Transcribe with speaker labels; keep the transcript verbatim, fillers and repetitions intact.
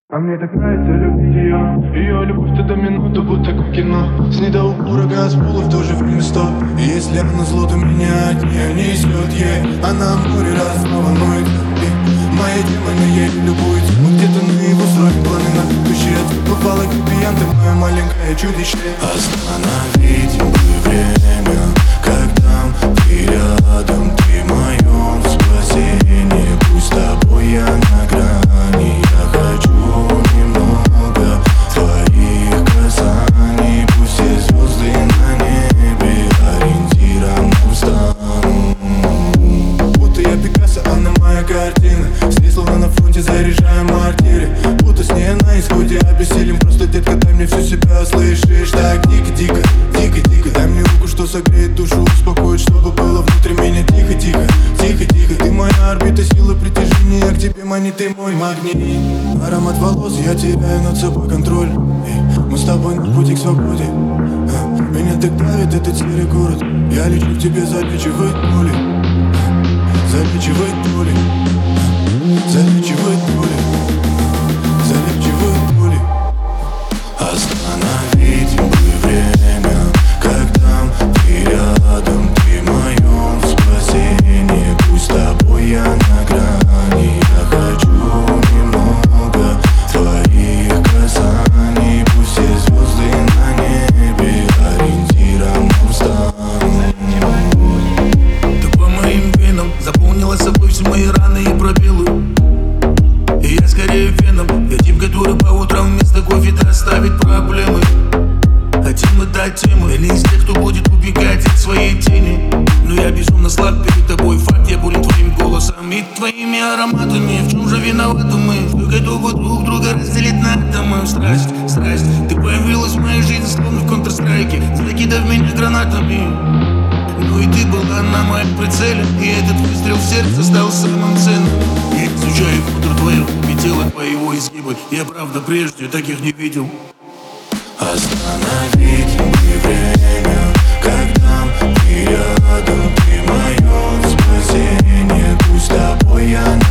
Speaker 1: А мне так нравится любить ее. Ее любовь то до минуты, будто как кино. С ней до упора газ, пула в то же время стоп. И если она зло, то меня от нее несет ей. Она море раз волнует. И моя демона ей любуется. Мы где-то на его строим планы на будущее. Бывало как пьянты, мое маленькое чудище. Остановить бы время, когда ты рядом, ты в моем спасении. Пусть с тобой я на грани. Я хочу немного твоих касаний. Пусть все звезды на небе ориентиром нам станут. Будто я Пикассо, она моя картина. С ней словно на фронте заряжаем мортиры. Будто с ней на исходе обессилим. Просто, детка, дай мне всю себя, слышишь? Так дико-дико, дико-дико. Дай мне руку, что согреет душу, успокоит, чтобы было внутри меня тихо-тихо, тихо-тихо. Ты моя орбита, сила притяжения, к тебе манит, ты мой магнит. Аромат волос, я теряю над собой контроль. И мы с тобой на пути к свободе. а, Меня так давит этот серый город. Я лечу к тебе, залечивает боли. Залечивает боли. Залечивает боли. Залечивает боли. Остановить бы время, когда ты рядом, ты в моем спасении. Пусть с тобой я на грани. Я хочу немного твоих касаний. Пусть все звезды на небе ориентиром нам станут.
Speaker 2: Ты по моим венам заполнила собой все мои раны и пробелы. И я скорее веном. Я тип, который по утрам вместо кофе оставит проблемы. Хотим мы дать тему. Я не из тех, кто будет убегать от своей тени. Но я безумно слаб перед тобой. Факт, я болен твоим голосом и твоими ароматами. В чем же виноваты мы? Кто готовы друг друга разделить на атомы? Страсть, страсть, ты появилась в моей жизни, словно в Counter-Strike, закидав меня гранатами. Ну и ты была на моем прицеле, и этот выстрел в сердце стал самым ценным. Я изучаю футур твоих и тело твоего изгиба. Я правда прежде таких не видел.
Speaker 1: Остановить бы время, когда ты рядом, ты в моем спасении. Пусть с тобой я на